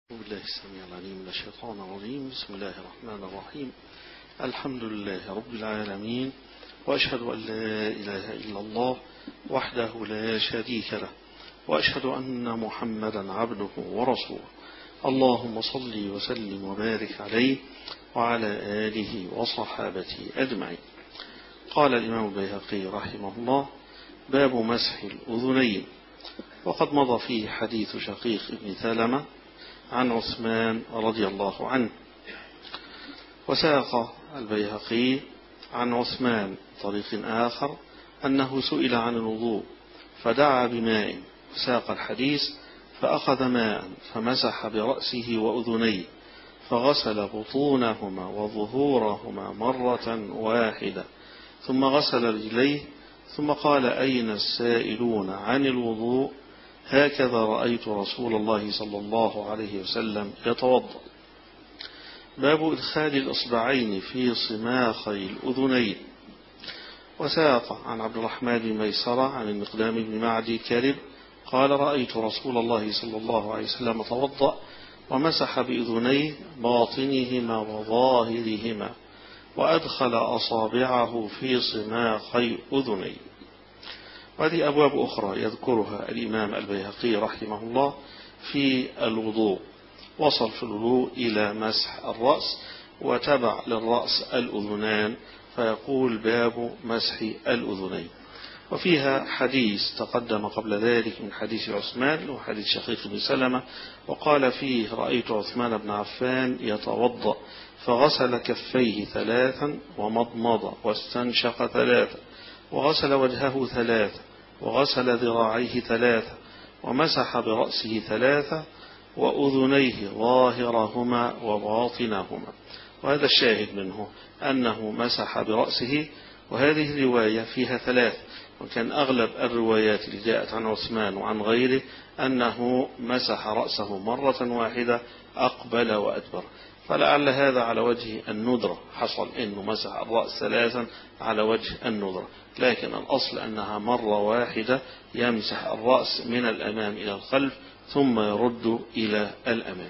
بالله السميع العليم من الشيطان الرجيم. بسم الله الرحمن الرحيم. الحمد لله رب العالمين، وأشهد أن لا إله إلا الله وحده لا شريك له، وأشهد أن محمدا عبده ورسوله. اللهم صل وسلم وبارك عليه وعلى آله وصحابته أجمعين. قال الإمام البيهقي رحمه الله: باب مسح الأذنين. وقد مضى فيه حديث شقيق ابن ثلمة عن عثمان رضي الله عنه. وساق البيهقي عن عثمان طريق آخر أنه سئل عن الوضوء فدعا بماء، ساق الحديث: فأخذ ماء فمسح برأسه وأذنيه فغسل بطونهما وظهورهما مرة واحدة، ثم غسل رجليه، ثم قال: أين السائلون عن الوضوء؟ هكذا رأيت رسول الله صلى الله عليه وسلم يتوضأ. باب إدخال الإصبعين في صماخي الأذنين. وساق عن عبد الرحمن بن ميسرة عن المقدام بن معدي كرب قال: رأيت رسول الله صلى الله عليه وسلم توضأ ومسح بأذنيه باطنهما وظاهرهما، وأدخل أصابعه في صماخي أذنيه. وهذه أبواب أخرى يذكرها الإمام البيهقي رحمه الله في الوضوء. وصل في الوضوء إلى مسح الرأس، وتبع للرأس الأذنان، فيقول: باب مسح الأذنين. وفيها حديث تقدم قبل ذلك من حديث عثمان وحديث شقيق بن سلمة، وقال فيه: رأيت عثمان بن عفان يتوضأ فغسل كفيه 3 ومضمض واستنشق 3 وغسل وجهه 3 وغسل ذراعيه 3 ومسح برأسه 3 وأذنيه ظاهرهما وباطنهما. وهذا الشاهد منه أنه مسح برأسه، وهذه الرواية فيها 3، وكان أغلب الروايات اللي جاءت عن عثمان وعن غيره أنه مسح رأسه مرة واحدة أقبل وأدبر، فلعل هذا على وجه الندرة، حصل أنه مسح الرأس 3 على وجه الندرة، لكن الأصل أنها مرة واحدة يمسح الرأس من الأمام إلى الخلف ثم يرد إلى الأمام.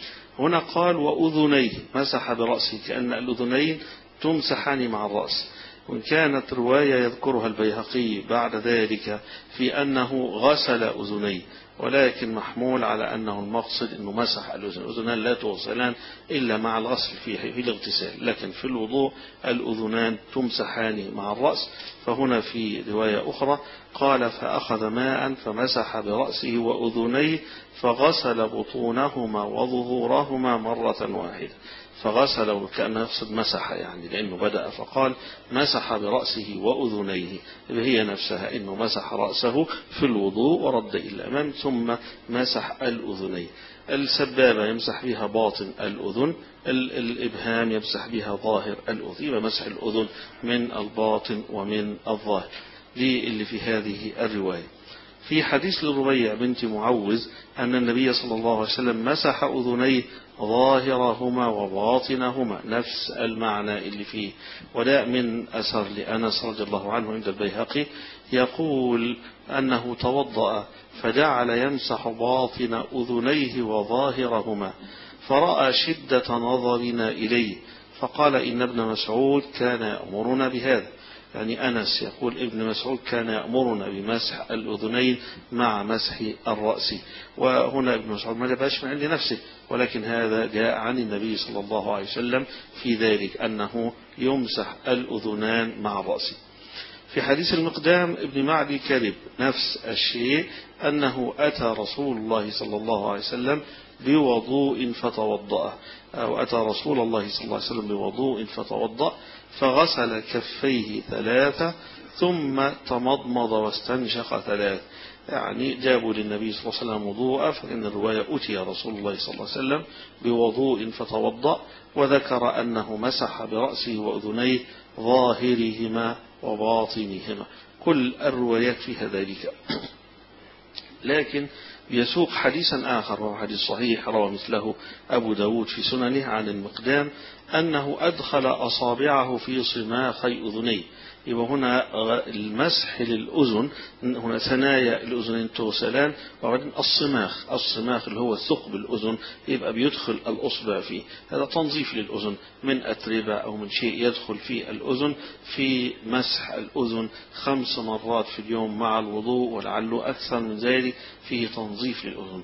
هنا قال: وأذنيه، مسح برأسه، كأن الأذنين تمسحان مع الرأس. وإن كانت رواية يذكرها البيهقي بعد ذلك في أنه غسل أذنيه، ولكن محمول على أنه المقصد أنه مسح الأذن. الأذنان لا تغسلان إلا مع الغسل في الاغتسال، لكن في الوضوء الأذنان تمسحان مع الرأس. فهنا في رواية أخرى قال: فأخذ ماء فمسح برأسه وأذنيه فغسل بطونهما وظهورهما مرة واحدة. فغسل كأنه يقصد مسح، يعني لأنه بدأ فقال: مسح برأسه وأذنيه، هي نفسها أنه مسح رأسه في الوضوء ورد إلى الأمام ثم مسح الأذنين. السبابة يمسح بها باطن الأذن، الإبهام يمسح بها ظاهر الأذن، يبقى مسح الأذن من الباطن ومن الظاهر. دي اللي في هذه الرواية. في حديث لربيع بنت معوذ أن النبي صلى الله عليه وسلم مسح أذنيه ظاهرهما وباطنهما، نفس المعنى اللي فيه. وده من أثر لأنس رضي الله عنه عند البيهقي، يقول أنه توضأ فجعل يمسح باطن أذنيه وظاهرهما، فرأى شدة نظرنا إليه فقال: إن ابن مسعود كان يأمرنا بهذا. يعني أنس يقول ابن مسعود كان يأمرنا بمسح الأذنين مع مسح الرأس. وهنا ابن مسعود ما جابش من عند نفسه، ولكن هذا جاء عن النبي صلى الله عليه وسلم في ذلك أنه يمسح الأذنان مع الرأس. في حديث المقدام ابن معدي كرب نفس الشيء، أنه أتى رسول الله صلى الله عليه وسلم بوضوء فتوضأ، أو أتى رسول الله صلى الله عليه وسلم بوضوء فتوضأ فغسل كفيه 3 ثم تمضمض واستنشق 3. يعني جابوا للنبي صلى الله عليه وسلم وضوء، فإن الرواية أتي رسول الله صلى الله عليه وسلم بوضوء فتوضأ، وذكر أنه مسح برأسه وأذنيه ظاهرهما وباطنهما. كل الروايات فيها ذلك. لكن يسوق حديثا آخر وهو حديث صحيح روى مثله أبو داود في سننه عن المقدام أنه أدخل أصابعه في صماخي أذنيه، يبقى هنا المسح للأذن، هنا ثنايا الأذنين تغسلان، وبعدين الصماخ اللي هو ثقب الأذن يبقى بيدخل الأصبع فيه، هذا تنظيف للأذن من أتربة أو من شيء يدخل في الأذن. في مسح الأذن 5 مرات في اليوم مع الوضوء، ولعله أكثر من ذلك، فيه تنظيف للأذن.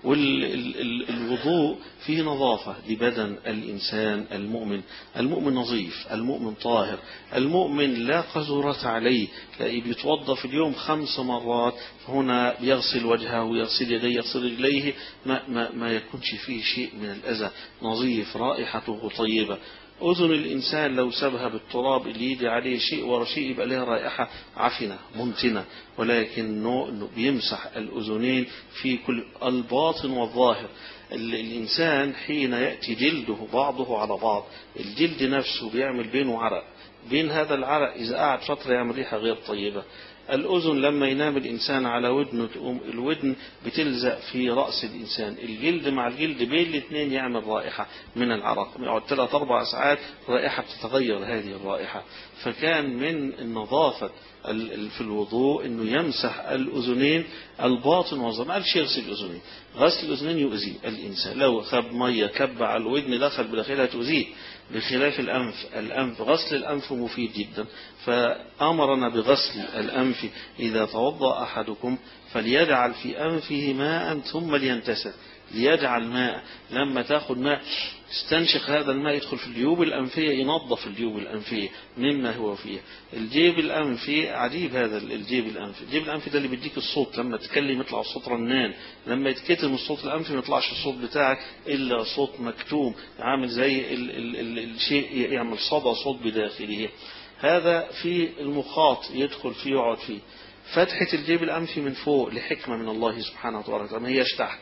والوضوء فيه نظافة لبدن الإنسان المؤمن. المؤمن نظيف، المؤمن طاهر، المؤمن لا قذورة عليه، بيتوضأ في اليوم 5 مرات، هنا يغسل وجهه ويغسل يديه يغسل رجليه، ما يكونش فيه شيء من الأذى، نظيف، رائحته طيبة. أذن الإنسان لو سبها بالتراب اللي يجي عليه شيء ورا شيء يبقى لها رائحة عفنة منتنة، ولكنه بيمسح الأذنين في كل الباطن والظاهر. الإنسان حين يأتي جلده بعضه على بعض، الجلد نفسه بيعمل بينه عرق، بين هذا العرق إذا قعد فترة يعمل ريحة غير طيبة. الأذن لما ينام الإنسان على ودنه تقوم الودن بتلزق في رأس الإنسان، الجلد مع الجلد بين الاثنين يعمل رائحة من العرق، يقعد 3-4 ساعات رائحة تتغير هذه الرائحة. فكان من النظافة في الوضوء انه يمسح الأذنين الباطن والظاهر، ما قالش يغسل الأذنين، غسل الأذنين يؤذي الإنسان، لو خب مية كب على الودن دخل بداخلها تؤذيه، بخلاف الأنف غسل الأنف مفيد جدا، فأمرنا بغسل الأنف. إذا توضأ أحدكم فليجعل في أنفه ماء ثم لينتسل، ليجعل ماء، لما تاخد ماء استنشق هذا الماء يدخل في الجيوب الأنفية، ينظف الجيوب الأنفية مما هو فيه. الجيب الأنفي عجيب، هذا الجيب الأنفي ده اللي بيديك الصوت، لما تتكلم يطلع الصوت رنان، لما يتكتم الصوت الأنفي ما يطلعش الصوت بتاعك إلا صوت مكتوم، عامل زي الشيء يعمل صدى صوت بداخله. هذا في المخاط يدخل فيه يقعد فيه. فتحة الجيب الأنفي من فوق لحكمة من الله سبحانه وتعالى، ما هيش تحت،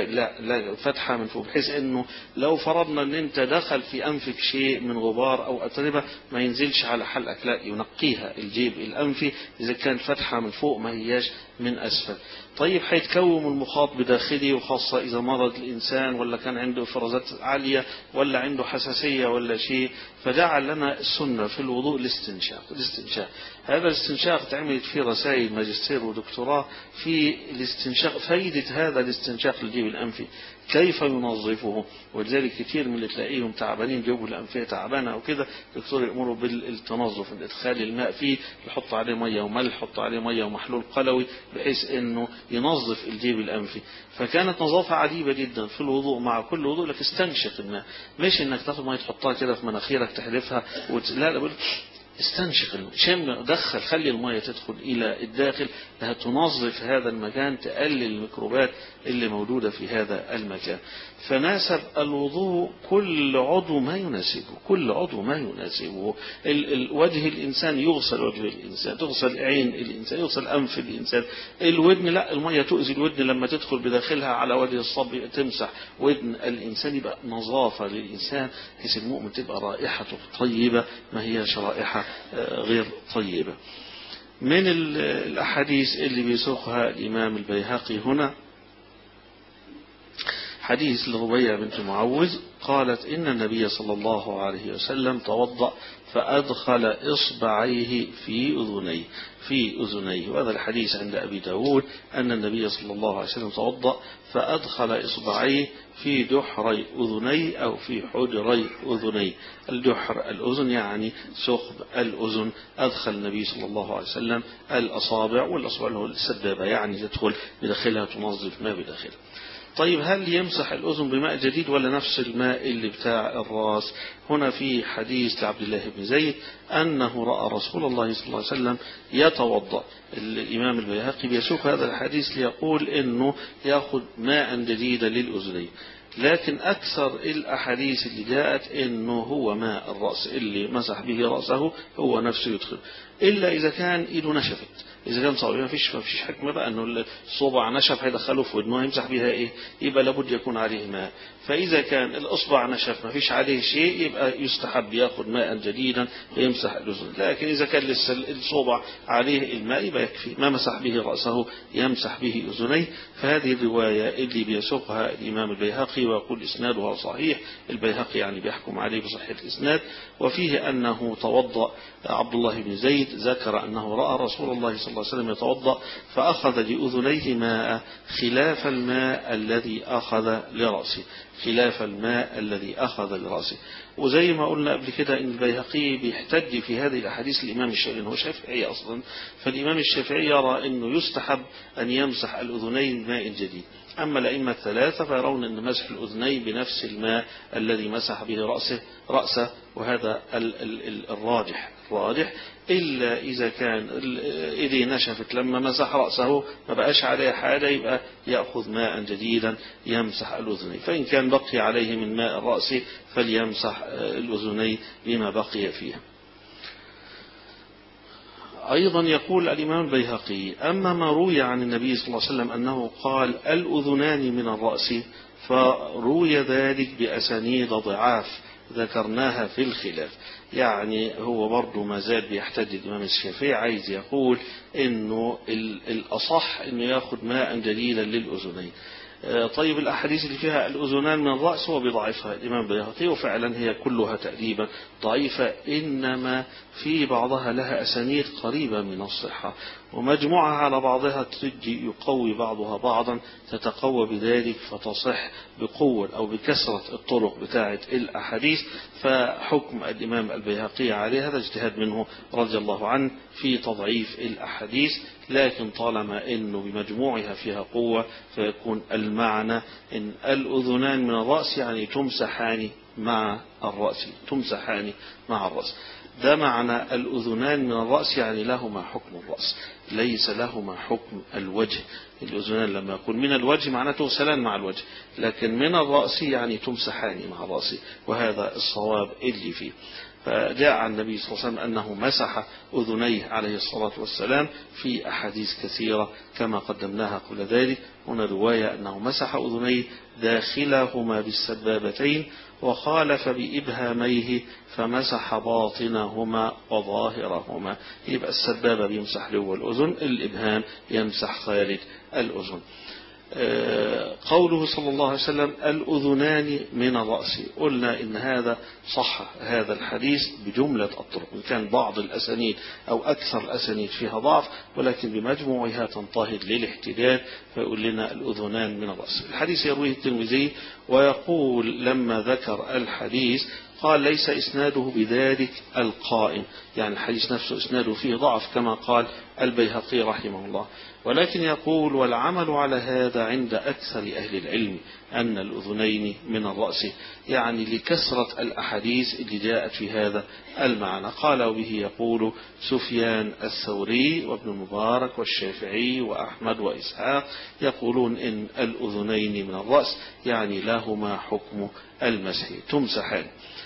لا فتحة من فوق، بحيث انه لو فرضنا ان انت دخل في انفك شيء من غبار او اتربة ما ينزلش على حلقك، لا ينقيها الجيب الانفي اذا كان فتحة من فوق ما هياش من اسفل. طيب هيتكوم المخاط بداخلي، وخاصة اذا مرض الانسان ولا كان عنده افرازات عالية ولا عنده حساسية ولا شيء، فجعل لنا السنة في الوضوء الاستنشاق. هذا الاستنشاق تعملت فيه رسائل ماجستير ودكتوراه في الاستنشاق، فايدة هذا الاستنشاق للجيب الأنفي كيف ينظفه. ولذلك كثير من اللي تلاقيهم تعبانين جيوب الأنفية تعبانة أو كده، دكتور يأمره بالتنظف، إدخال الماء فيه، يحط عليه مية وملح، يحط عليه مية ومحلول قلوي، بحيث إنه ينظف الجيب الأنفي. فكانت نظافة عجيبة جدا في الوضوء، مع كل وضوء لك استنشق الماء، مش إنك تاخد مية تحطها كده في مناخيرك تحلفها لا استنشق، شم، دخل، خلي المية تدخل إلى الداخل، لها تنظف هذا المكان، تقلل الميكروبات اللي موجودة في هذا المكان. فناسب الوضوء كل عضو ما يناسبه، وجه الإنسان يغسل، وجه الإنسان تغسل، عين الإنسان يغسل، أنف الإنسان، الودن لا، المية تؤذي الودن لما تدخل بداخلها على وجه الصبي تمسح ودن الإنسان، يبقى نظافة للإنسان، حيث المؤمن تبقى رائحته طيبة ما هيش رائحة غير طيبة. من الأحاديث اللي بيسوقها الإمام البيهقي هنا حديث لربيع بنت معوذ قالت إن النبي صلى الله عليه وسلم توضأ فأدخل إصبعيه في أذنيه، وهذا الحديث عند أبي داود أن النبي صلى الله عليه وسلم توضأ فأدخل إصبعيه في دحري أذنيه أو في حجري أذنيه. الدحر الأذن يعني ثقب الأذن، أدخل النبي صلى الله عليه وسلم الأصابع، والأصابع له السبابة يعني تدخل بداخلها تنظف ما بداخلها. طيب هل يمسح الأذن بماء جديد ولا نفس الماء اللي بتاع الرأس؟ هنا في حديث لعبد الله بن زيد أنه رأى رسول الله صلى الله عليه وسلم يتوضأ. الإمام البيهقي بيسوق هذا الحديث ليقول إنه يأخذ ماء جديدا للأذنين، لكن أكثر الأحاديث اللي جاءت إنه هو ماء الرأس اللي مسح به رأسه هو نفسه يدخل، إلا إذا كان إيده نشفت، إذا كان صعب ما فيش حكمة بقى أنه الصبع نشف هيدخله في ودنه يمسح بها إيه، يبقى لابد يكون عليه ماء. فإذا كان الأصبع نشف ما فيش عليه شيء يبقى يستحب يأخذ ماء جديدا ويمسح الأذن، لكن إذا كان لسه الصبع عليه الماء يبقى يكفي ما مسح به رأسه يمسح به أذنيه. فهذه الرواية اللي بيسوقها الإمام البيهقي ويقول إسنادها صحيح، البيهقي يعني بيحكم عليه بصحة الإسناد، وفيه أنه توضأ عبد الله بن زيد زيد ذكر أنه رأى رسول الله صلى الله عليه وسلم يتوضأ فأخذ لأذنيه ماء خلاف الماء الذي أخذ لرأسه، خلاف الماء الذي أخذ لرأسه. وزي ما قلنا قبل كده إن البيهقي بيحتج في هذه الأحاديث الإمام الشافعي، هو شافعي أصلا، فالإمام الشافعي يرى أنه يستحب أن يمسح الأذنين بماء جديد. أما الأئمة الثلاثة فيرون أن مسح الأذنين بنفس الماء الذي مسح به رأسه، وهذا الراجح إلا إذا كان إيديه نشفت لما مسح رأسه ما بقاش عليه حاجة، يبقى يأخذ ماء جديدا يمسح الأذنين، فإن كان بقي عليه من ماء الرأس فليمسح الأذنين بما بقي فيها. أيضا يقول الإمام البيهقي: أما ما روي عن النبي صلى الله عليه وسلم أنه قال الأذنان من الرأس فروي ذلك بأسانيد ضعاف ذكرناها في الخلاف. يعني هو برضو ما زال بيحتج الإمام الشافعي، عايز يقول إنه الأصح إنه يأخذ ماء جديدا للأذنين. طيب الأحاديث اللي فيها الأذنان من الرأس هو بضعفها الإمام البيهقي، وفعلا هي كلها تقريبا ضعيفة، إنما في بعضها لها أسانيد قريبة من الصحة، ومجموعها على بعضها تجي يقوي بعضها بعضا، تتقوى بذلك فتصح بقوة أو بكثرة الطرق بتاعة الأحاديث. فحكم الإمام البيهقي عليه هذا اجتهاد منه رضي الله عنه في تضعيف الأحاديث، لكن طالما أنه بمجموعها فيها قوة فيكون المعنى إن الأذنان من الرأس يعني تمسحان مع الرأس، تمسحان مع الرأس. ده معنى الأذنان من الرأس، يعني لهما حكم الرأس ليس لهما حكم الوجه. الأذنان لما يكون من الوجه معناته تغسلان مع الوجه، لكن من الرأس يعني تمسحان مع الرأس، وهذا الصواب اللي فيه. فجاء عن النبي صلى الله عليه وسلم أنه مسح أذنيه عليه الصلاة والسلام في أحاديث كثيرة كما قدمناها قبل ذلك. هنا رواية أنه مسح أذنيه داخلهما بالسبابتين وخالف بإبهاميه فمسح باطنهما وظاهرهما. يبقى السبابة بيمسح له الأذن، الإبهام يمسح خارج الأذن. قوله صلى الله عليه وسلم الأذنان من الرأس، قلنا إن هذا صح هذا الحديث بجملة الطرق، إن كان بعض الأسانيد أو أكثر الأسانيد فيها ضعف، ولكن بمجموعها تنتهض للاحتجاج، فيقول لنا الأذنان من الرأس. الحديث يرويه الترمذي ويقول لما ذكر الحديث قال ليس إسناده بذلك القائم، يعني الحديث نفسه إسناده فيه ضعف كما قال البيهقي رحمه الله، ولكن يقول والعمل على هذا عند أكثر أهل العلم أن الأذنين من الرأس، يعني لكثرة الأحاديث اللي جاءت في هذا المعنى. قال وبه يقول سفيان الثوري وابن المبارك والشافعي وأحمد وإسحاق، يقولون إن الأذنين من الرأس يعني لهما حكم المسح تمسحان.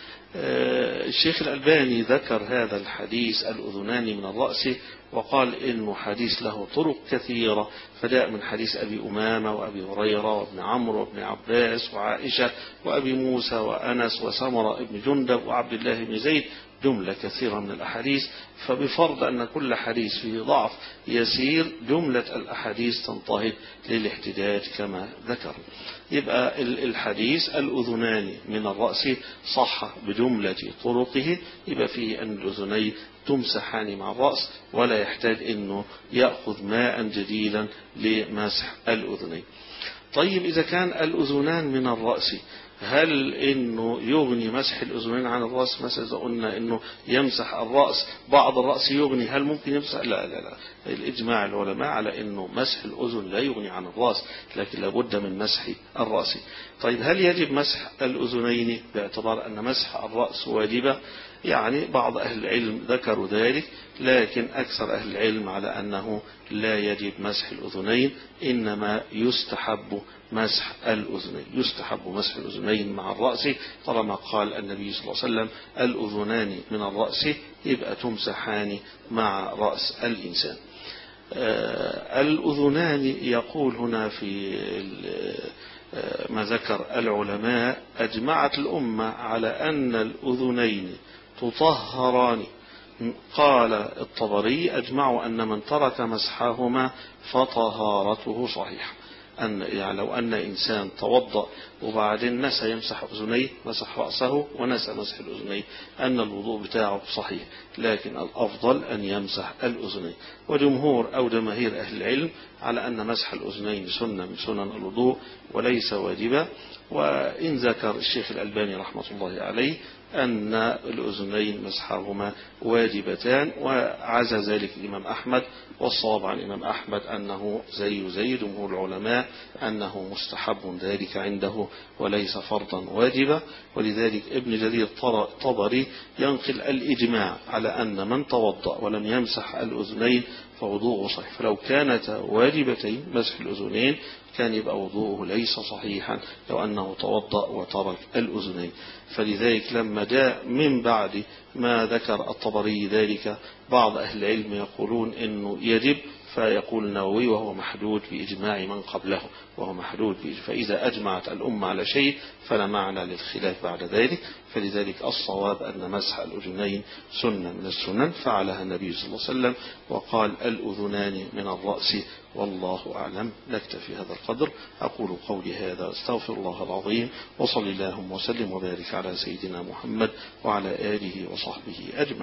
الشيخ الألباني ذكر هذا الحديث الأذنان من الرأس وقال إنه حديث له طرق كثيرة، فجاء من حديث أبي أمامة وأبي هريرة وابن عمرو وابن عباس وعائشة وأبي موسى وأنس وسمرة ابن جندب وعبد الله بن زيد، جملة كثيرة من الأحاديث. فبفرض أن كل حديث فيه ضعف يسير جملة الأحاديث تنتهي للاحتجاج كما ذكر. يبقى الحديث الأذنان من الرأس صح بجملة طرقه، يبقى فيه أن الأذنين تمسحان مع الرأس ولا يحتاج أنه يأخذ ماء جديدا لمسح الأذنين. طيب إذا كان الأذنان من الرأس هل إنه يغني مسح الأذنين عن الرأس؟ مثلا إذا قلنا إنه يمسح الرأس بعض الرأس يغني، هل ممكن يمسح؟ لا. الإجماع العلماء على إنه مسح الأذن لا يغني عن الرأس، لكن لابد من مسح الرأس. طيب هل يجب مسح الأذنين باعتبار أن مسح الرأس واجبة؟ يعني بعض أهل العلم ذكروا ذلك، لكن أكثر أهل العلم على أنه لا يجب مسح الأذنين، إنما يستحب مسح الأذنين، يستحب مسح الأذنين مع الرأس، طالما قال النبي صلى الله عليه وسلم الأذنان من الرأس يبقى تمسحان مع رأس الإنسان. الأذنان يقول هنا في ما ذكر العلماء أجمعت الأمة على أن الأذنين تطهران. قال الطبري أجمعوا أن من ترك مسحهما فطهارته صحيحة، يعني لو أن إنسان توضأ وبعدين نسى يمسح أذنيه، مسح رأسه ونسى مسح الأذنين، أن الوضوء بتاعه صحيح، لكن الأفضل أن يمسح الأذنين. وجمهور أو جماهير أهل العلم على أن مسح الأذنين سنة من سنن الوضوء وليس واجبا. وإن ذكر الشيخ الألباني رحمة الله عليه أن الأذنين مسحهما واجبتان، وعزى ذلك الإمام أحمد، والصواب عن الإمام أحمد أنه زي جمهور العلماء أنه مستحب ذلك عنده وليس فرضا واجبا. ولذلك ابن جرير الطبري ينقل الإجماع على أن من توضأ ولم يمسح الأذنين فوضوءه صحيح، فلو كانت واجبتين مسح الأذنين كان يبقى وضوءه ليس صحيحا لو أنه توضأ وترك الأذنين. فلذلك لما جاء من بعد ما ذكر الطبري ذلك بعض أهل العلم يقولون إنه يجب، فيقول النووي وهو محدود بإجماع من قبله، فإذا أجمعت الأمة على شيء فلا معنى للخلاف بعد ذلك. فلذلك الصواب أن مسح الأذنين سنة من السنن فعلها النبي صلى الله عليه وسلم، وقال الأذنان من الرأس، والله أعلم. نكتفي هذا القدر. أقول قولي هذا استغفر الله العظيم، وصلى اللهم وسلم وبارك على سيدنا محمد وعلى آله وصحبه أجمعين.